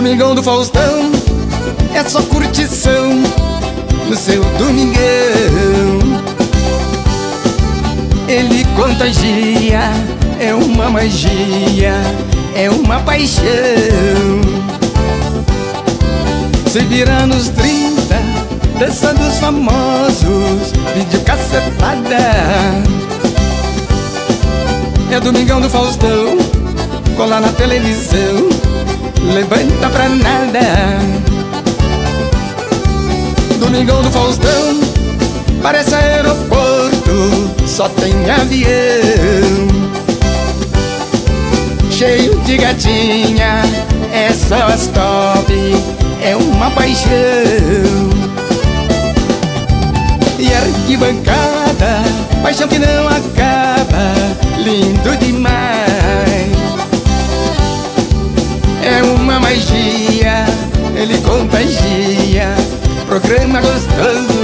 Domingão do Faustão é só curtição no seu domingão. Ele contagia, é uma magia, é uma paixão. Se vira nos 30, dança dos famosos, videocacetada. É Domingão do Faustão, cola na televisão, levanta pra nada. Domingão do Faustão parece aeroporto, só tem avião. Cheio de gatinha, é só as top, é uma paixão. E arquibancada, paixão que não acaba, lindo demais. É uma magia, ele contagia, programa gostoso.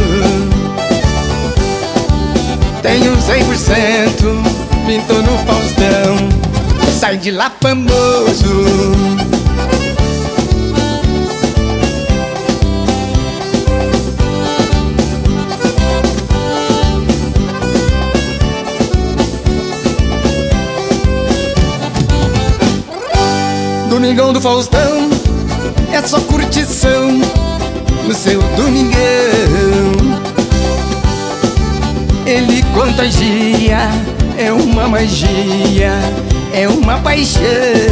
Tem um 100%, pintou no Faustão, sai de lá famoso. Domingão do Faustão é só curtição no seu domingão. Ele contagia, é uma magia, é uma paixão.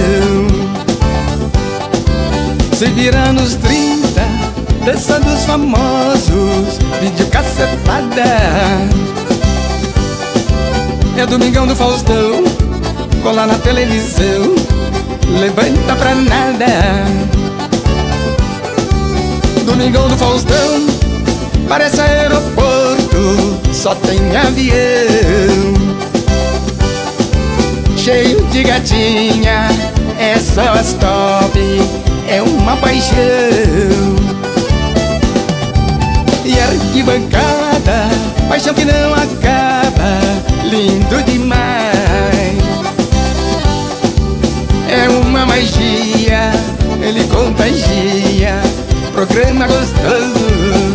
Se vira nos 30, dança dos famosos, videocacetada. É Domingão do Faustão, cola na televisão, levanta pra nada. Domingão do Faustão parece aeroporto, só tem avião. Cheio de gatinha, é só as top, é uma paixão. E arquibancada, paixão que não acaba, lindo demais. É uma magia, ele contagia, programa gostoso.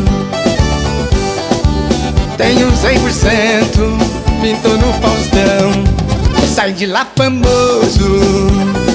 Tem um 100%, pintou no Faustão, sai de lá famoso.